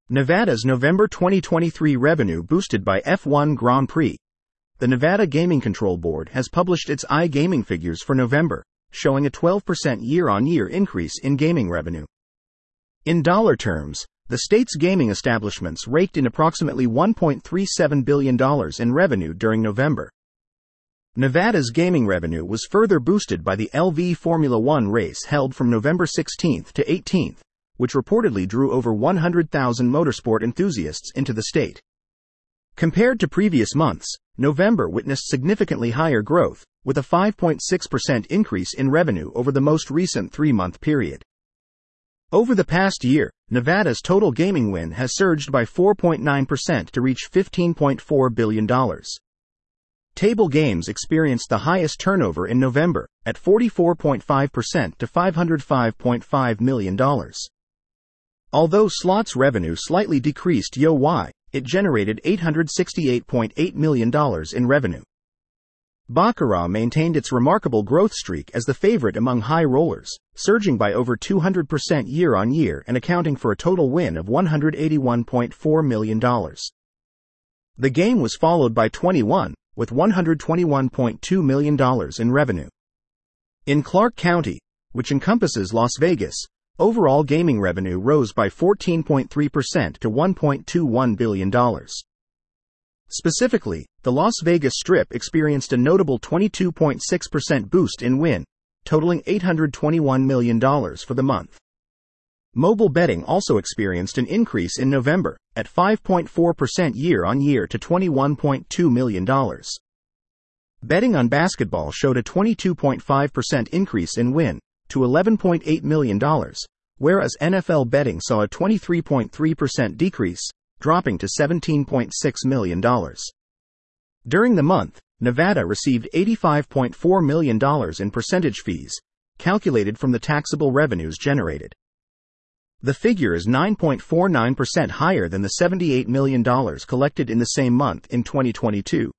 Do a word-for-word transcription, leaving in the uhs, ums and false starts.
Nevada's November twenty twenty-three revenue boosted by F one Grand Prix. The Nevada Gaming Control Board has published its iGaming figures for November, showing a twelve percent year-on-year increase in gaming revenue. In dollar terms, the state's gaming establishments raked in approximately one point three seven billion dollars in revenue during November. Nevada's gaming revenue was further boosted by the L V Formula One race held from November sixteenth to eighteenth, which reportedly drew over one hundred thousand motorsport enthusiasts into the state. Compared to previous months, November witnessed significantly higher growth, with a five point six percent increase in revenue over the most recent three-month period. Over the past year, Nevada's total gaming win has surged by four point nine percent to reach fifteen point four billion dollars. Table games experienced the highest turnover in November, at forty-four point five percent to five hundred five point five million dollars. Although slots revenue slightly decreased year-wide, it generated eight hundred sixty-eight point eight million dollars in revenue. Baccarat maintained its remarkable growth streak as the favorite among high rollers, surging by over two hundred percent year-on-year and accounting for a total win of one hundred eighty-one point four million dollars. The game was followed by twenty-one, with one hundred twenty-one point two million dollars in revenue. In Clark County, which encompasses Las Vegas, overall gaming revenue rose by fourteen point three percent to one point two one billion dollars. Specifically, the Las Vegas Strip experienced a notable twenty-two point six percent boost in win, totaling eight hundred twenty-one million dollars for the month. Mobile betting also experienced an increase in November, at five point four percent year-on-year to twenty-one point two million dollars. Betting on basketball showed a twenty-two point five percent increase in win, to eleven point eight million dollars, whereas N F L betting saw a twenty-three point three percent decrease, dropping to seventeen point six million dollars. During the month, Nevada received eighty-five point four million dollars in percentage fees, calculated from the taxable revenues generated. The figure is nine point four nine percent higher than the seventy-eight million dollars collected in the same month in twenty twenty-two.